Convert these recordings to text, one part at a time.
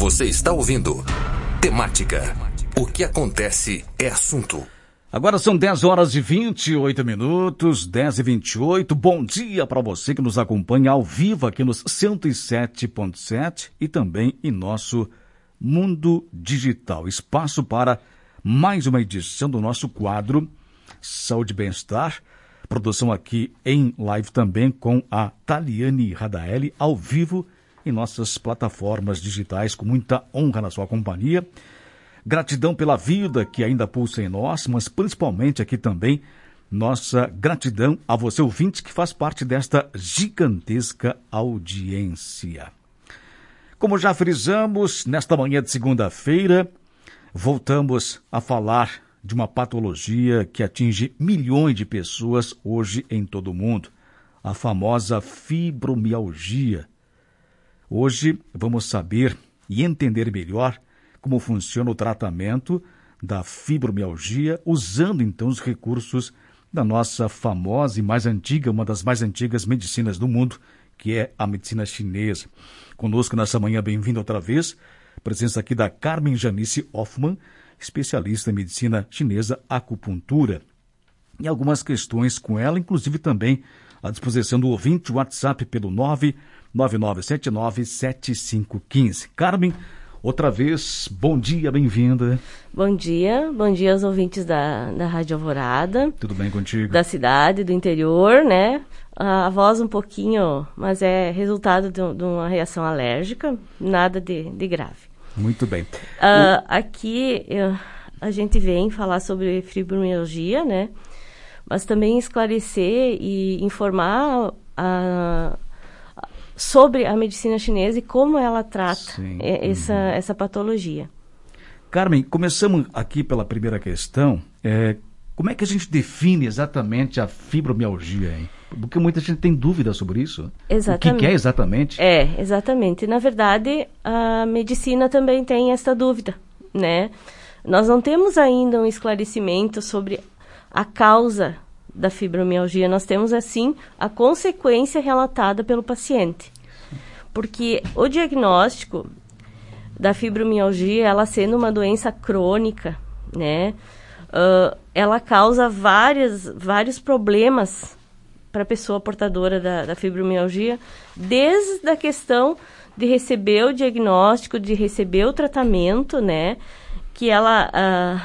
Você está ouvindo Temática. O que acontece é assunto. Agora são 10 horas e 28 minutos, 10h28. Bom dia para você que nos acompanha ao vivo aqui nos 107.7 e também em nosso Mundo Digital. Espaço para mais uma edição do nosso quadro Saúde e Bem-Estar. Produção aqui em live também com a Taliane Radaeli, ao vivo em nossas plataformas digitais, com muita honra na sua companhia. Gratidão pela vida que ainda pulsa em nós, mas principalmente aqui também nossa gratidão a você, ouvinte, que faz parte desta gigantesca audiência. Como já frisamos, nesta manhã de segunda-feira, voltamos a falar de uma patologia que atinge milhões de pessoas hoje em todo o mundo, a famosa fibromialgia. Hoje vamos saber e entender melhor como funciona o tratamento da fibromialgia, usando então os recursos da nossa famosa e mais antiga, uma das mais antigas medicinas do mundo, que é a medicina chinesa. Conosco nessa manhã, bem-vindo outra vez, presença aqui da Carmen Janice Hoffmann, especialista em medicina chinesa, acupuntura. E algumas questões com ela, inclusive também à disposição do ouvinte, WhatsApp pelo 999797515. Carmen, outra vez, bom dia, bem-vinda. Bom dia aos ouvintes da Rádio Alvorada. Tudo bem contigo? Da cidade, do interior, né? A voz um pouquinho, mas é resultado de uma reação alérgica, nada de grave. Muito bem. Aqui a gente vem falar sobre fibromialgia, né? Mas também esclarecer e informar sobre a medicina chinesa e como ela trata essa patologia. Carmen, começamos aqui pela primeira questão. Como é que a gente define exatamente a fibromialgia, hein? Porque muita gente tem dúvida sobre isso. Exatamente. O que é exatamente? Exatamente. Na verdade, a medicina também tem essa dúvida, né? Nós não temos ainda um esclarecimento sobre a causa da fibromialgia. Nós temos, assim, a consequência relatada pelo paciente. Porque o diagnóstico da fibromialgia, ela sendo uma doença crônica, né? Ela causa vários problemas para a pessoa portadora da fibromialgia, desde a questão de receber o diagnóstico, de receber o tratamento, né? Que ela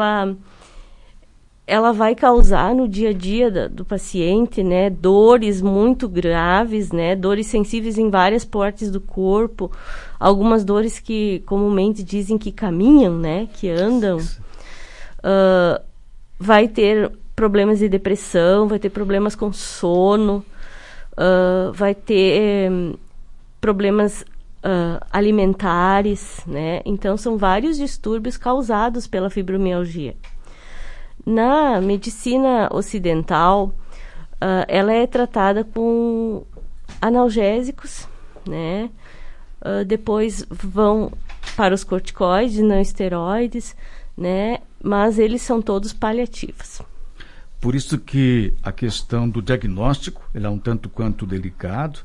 vai causar no dia a dia do paciente, né? Dores muito graves, né? Dores sensíveis em várias partes do corpo, algumas dores que comumente dizem que caminham, né? Que andam. Vai ter problemas de depressão, vai ter problemas com sono, vai ter problemas alimentares, né? Então, são vários distúrbios causados pela fibromialgia. Na medicina ocidental, ela é tratada com analgésicos, né? Depois vão para os corticoides, não esteroides, né? Mas eles são todos paliativos. Por isso que a questão do diagnóstico ela é um tanto quanto delicado,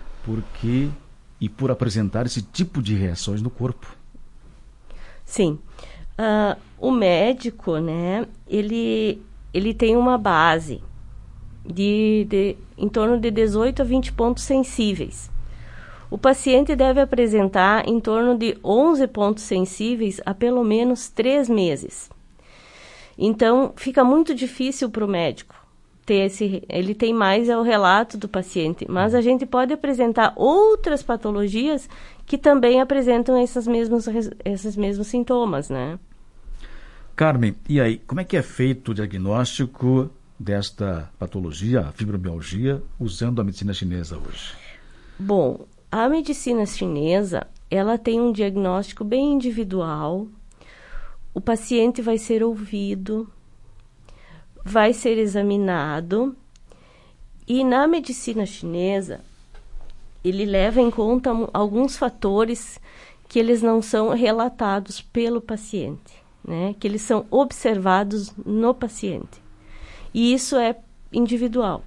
por apresentar esse tipo de reações no corpo. Sim. O médico, né, ele tem uma base em torno de 18 a 20 pontos sensíveis. O paciente deve apresentar em torno de 11 pontos sensíveis há pelo menos 3 meses. Então, fica muito difícil para o médico ele tem mais o relato do paciente, mas a gente pode apresentar outras patologias que também apresentam esses mesmos sintomas, né? Carmen, e aí, como é que é feito o diagnóstico desta patologia, a fibromialgia, usando a medicina chinesa hoje? Bom, a medicina chinesa, ela tem um diagnóstico bem individual. O paciente vai ser ouvido, vai ser examinado, e na medicina chinesa, ele leva em conta alguns fatores que eles não são relatados pelo paciente, né? Que eles são observados no paciente. E isso é individual.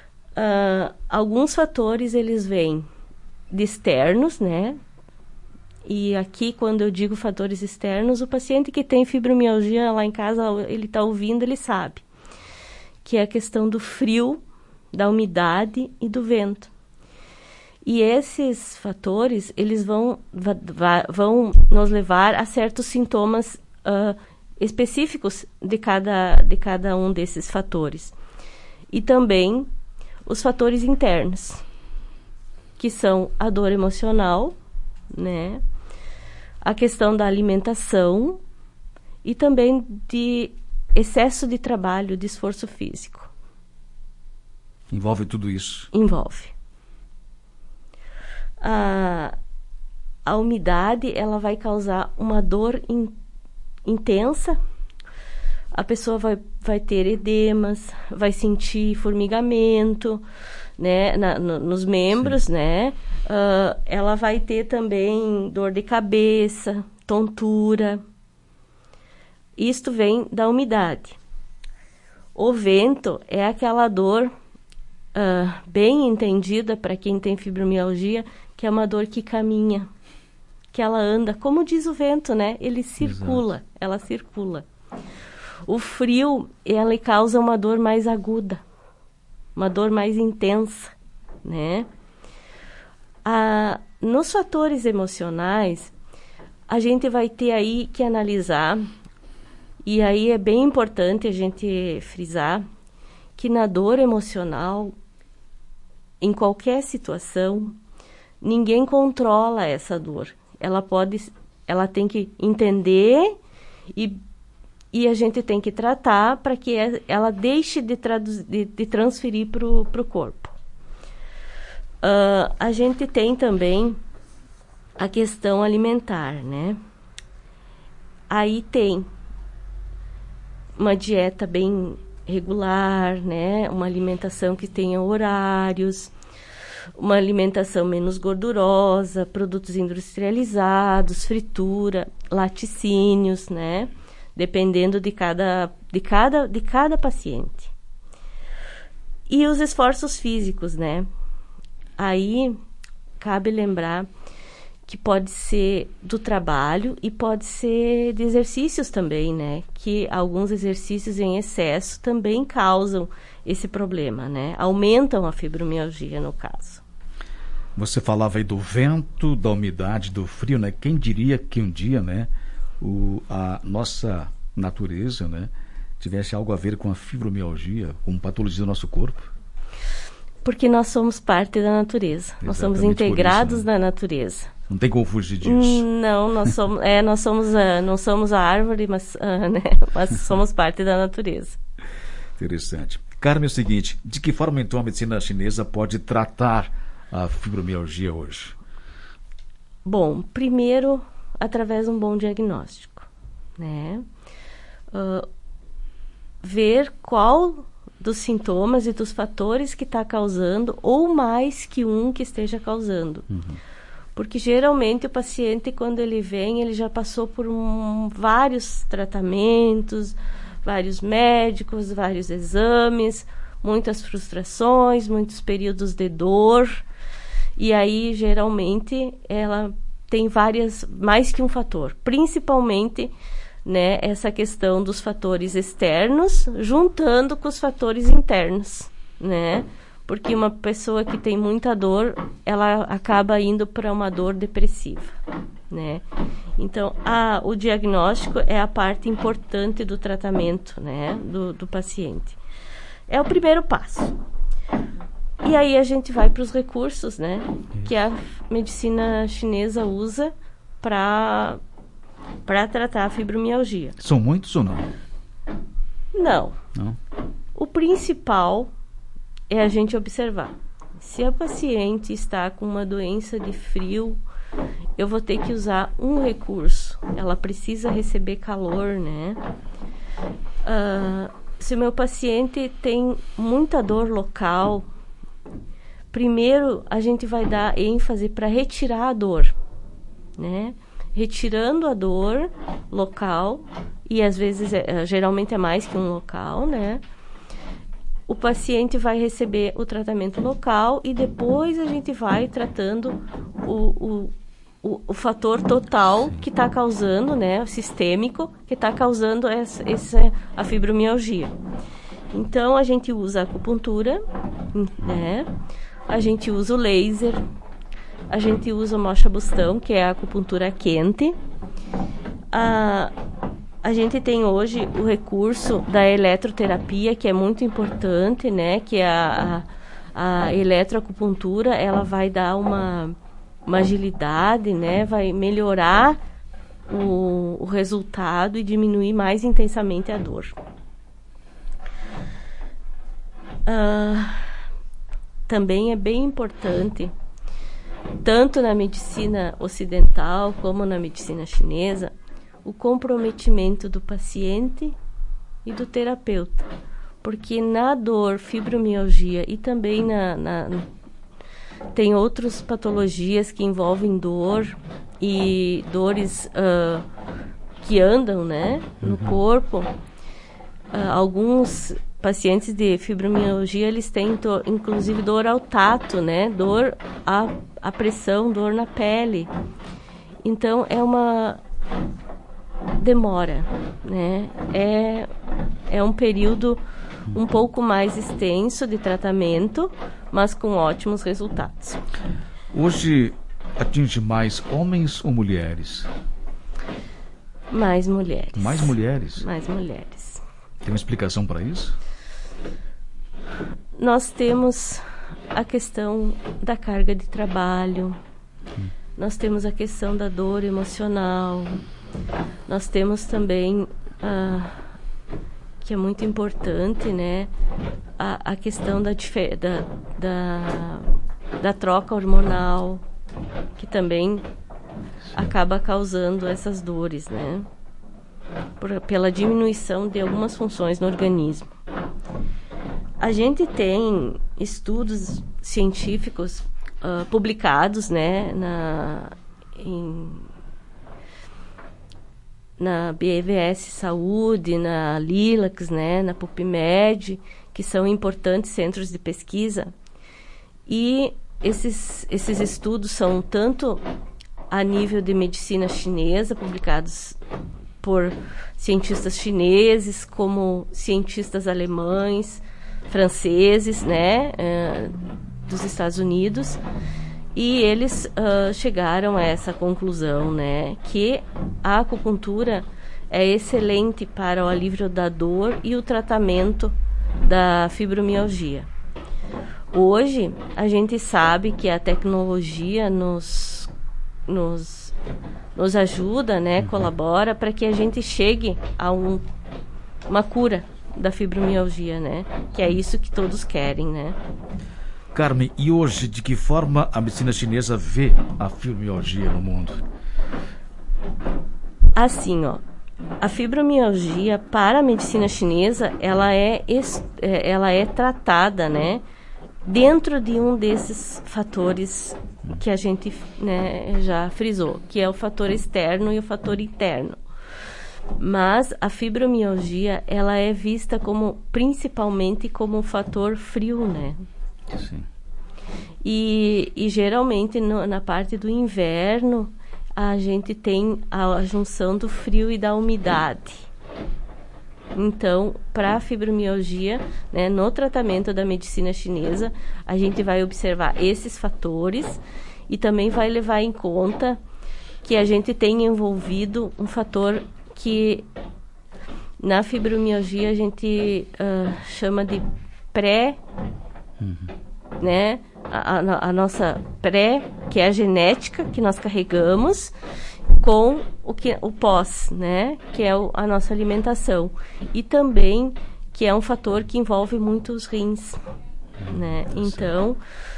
Alguns fatores, eles vêm de externos, né? e aqui quando eu digo fatores externos, o paciente que tem fibromialgia lá em casa, ele está ouvindo, ele sabe, que é a questão do frio, da umidade e do vento. E esses fatores, eles vão nos levar a certos sintomas específicos de cada um desses fatores. E também os fatores internos, que são a dor emocional, né? A questão da alimentação e também de excesso de trabalho, de esforço físico. Envolve tudo isso? Envolve. A umidade, ela vai causar uma dor intensa. A pessoa vai ter edemas, vai sentir formigamento, né, nos membros, sim, né? Ela vai ter também dor de cabeça, tontura. Isto vem da umidade. O vento é aquela dor bem entendida para quem tem fibromialgia, que é uma dor que caminha, que ela anda, como diz o vento, né? Ele circula, exato, ela circula. O frio, ele causa uma dor mais aguda, uma dor mais intensa, né? Nos fatores emocionais, a gente vai ter aí que analisar, e aí é bem importante a gente frisar, que na dor emocional, em qualquer situação, ninguém controla essa dor. Ela tem que entender e a gente tem que tratar para que ela deixe de transferir para o corpo. A gente tem também a questão alimentar, né? Aí tem uma dieta bem regular, né? Uma alimentação que tenha horários, uma alimentação menos gordurosa, produtos industrializados, fritura, laticínios, né? Dependendo de cada paciente. E os esforços físicos, né? Aí cabe lembrar que pode ser do trabalho e pode ser de exercícios também, né? Que alguns exercícios em excesso também causam esse problema, né? Aumentam a fibromialgia, no caso. Você falava aí do vento, da umidade, do frio, né? Quem diria que um dia, né, a nossa natureza, né, tivesse algo a ver com a fibromialgia, com patologia do nosso corpo? Porque nós somos parte da natureza. Exatamente, nós somos integrados, isso, né, na natureza. Não tem como fugir disso. Não, nós somos, não somos a árvore, mas somos parte da natureza. Interessante. Carmen, é o seguinte, de que forma então a medicina chinesa pode tratar a fibromialgia hoje? Bom, primeiro, através de um bom diagnóstico, né? Ver qual dos sintomas e dos fatores que está causando, ou mais que um que esteja causando. Uhum. Porque geralmente o paciente, quando ele vem, ele já passou por vários tratamentos, vários médicos, vários exames, muitas frustrações, muitos períodos de dor. E aí, geralmente, ela tem mais que um fator. Principalmente, né, essa questão dos fatores externos, juntando com os fatores internos, né? Porque uma pessoa que tem muita dor, ela acaba indo para uma dor depressiva, né? Então, o diagnóstico é a parte importante do tratamento, né, do paciente. É o primeiro passo. E aí a gente vai para os recursos, né, que a medicina chinesa usa para tratar a fibromialgia. São muitos ou não? Não. O principal é a gente observar. Se a paciente está com uma doença de frio, eu vou ter que usar um recurso. Ela precisa receber calor, né? Se o meu paciente tem muita dor local, primeiro a gente vai dar ênfase para retirar a dor, né? Retirando a dor local, e às vezes, geralmente é mais que um local, né? O paciente vai receber o tratamento local e depois a gente vai tratando o fator total que está causando, né, sistêmico, que está causando a fibromialgia. Então, a gente usa a acupuntura, né, a gente usa o laser, a gente usa o mocha-bustão, que é a acupuntura quente. A gente tem hoje o recurso da eletroterapia, que é muito importante, né, que a eletroacupuntura, ela vai dar uma agilidade, né, vai melhorar o resultado e diminuir mais intensamente a dor. Também é bem importante, tanto na medicina ocidental como na medicina chinesa, o comprometimento do paciente e do terapeuta. Porque na dor, fibromialgia e também tem outras patologias que envolvem dor e dores que andam, né, no corpo. Alguns pacientes de fibromialgia, eles têm inclusive dor ao tato, né, dor à pressão, dor na pele. Então, é uma demora, né, é um período um pouco mais extenso de tratamento, mas com ótimos resultados. Hoje atinge mais homens ou mulheres? Mais mulheres. Mais mulheres? Mais mulheres. Tem uma explicação para isso? Nós temos a questão da carga de trabalho, nós temos a questão da dor emocional, nós temos também que é muito importante, né, a questão da troca hormonal, que também acaba causando essas dores, né, pela diminuição de algumas funções no organismo. A gente tem estudos científicos publicados, né, na BVS Saúde, na Lilacs, né, na PubMed, que são importantes centros de pesquisa. E esses estudos são tanto a nível de medicina chinesa, publicados por cientistas chineses, como cientistas alemães, franceses, né, dos Estados Unidos. E eles chegaram a essa conclusão, né, que a acupuntura é excelente para o alívio da dor e o tratamento da fibromialgia. Hoje, a gente sabe que a tecnologia nos ajuda, né, colabora para que a gente chegue a uma cura da fibromialgia, né, que é isso que todos querem, né. Carmen, e hoje, de que forma a medicina chinesa vê a fibromialgia no mundo? Assim, a fibromialgia para a medicina chinesa, ela é tratada, né, dentro de um desses fatores que a gente, né, já frisou, que é o fator externo e o fator interno. Mas a fibromialgia, ela é vista principalmente como um fator frio, né? Sim. E geralmente na parte do inverno a gente tem a junção do frio e da umidade. Então, para a fibromialgia, né, no tratamento da medicina chinesa, a gente vai observar esses fatores e também vai levar em conta que a gente tem envolvido um fator que na fibromialgia a gente chama de né, a nossa que é a genética que nós carregamos, com o pós, né, que é a nossa alimentação, e também que é um fator que envolve muito os rins, né. Então,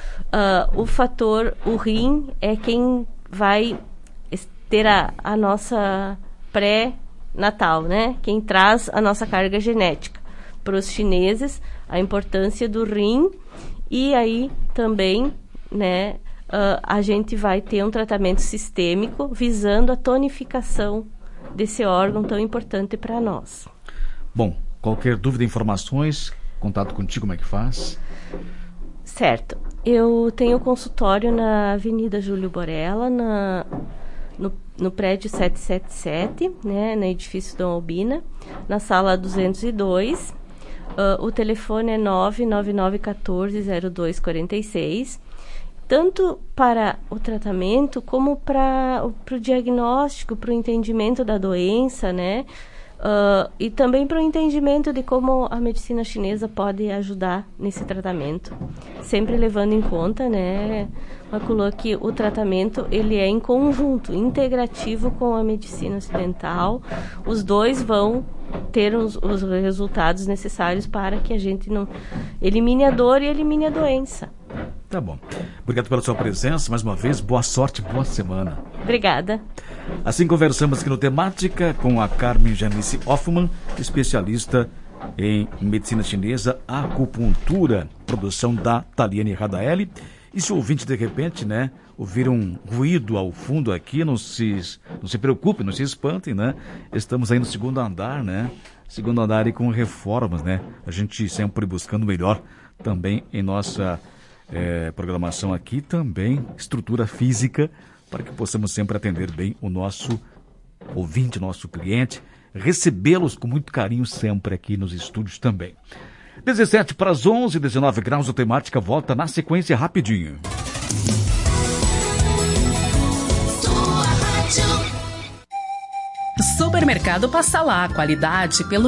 o rim é quem vai ter a nossa pré-natal, né, quem traz a nossa carga genética. Para os chineses, a importância do rim. E aí também, né, a gente vai ter um tratamento sistêmico visando a tonificação desse órgão tão importante para nós. Bom, qualquer dúvida, informações, contato contigo, como é que faz? Certo. Eu tenho consultório na Avenida Júlio Borella, no prédio 777, né, no edifício Dom Albina, na sala 202. O telefone é 99914-0246. Tanto para o tratamento como para o diagnóstico, para o entendimento da doença, né? E também para o entendimento de como a medicina chinesa pode ajudar nesse tratamento. Sempre levando em conta, né, Maculô, que o tratamento ele é em conjunto, integrativo com a medicina ocidental. Os dois vão ter os resultados necessários para que a gente não elimine a dor e elimine a doença. Tá bom. Obrigado pela sua presença. Mais uma vez, boa sorte, boa semana. Obrigada. Assim conversamos aqui no Temática com a Carmen Janice Hoffmann, especialista em medicina chinesa, acupuntura, produção da Taliane Radaeli. E se o ouvinte, de repente, né, ouvir um ruído ao fundo aqui, não se preocupe, não se espantem, né? Estamos aí no segundo andar, né? Segundo andar e com reformas, né? A gente sempre buscando melhor também em nossa programação aqui, também estrutura física, para que possamos sempre atender bem o nosso ouvinte, nosso cliente, recebê-los com muito carinho sempre aqui nos estúdios também. 17 para as 11, 19 graus, a Temática volta na sequência rapidinho. Supermercado Passa Lá, qualidade pelo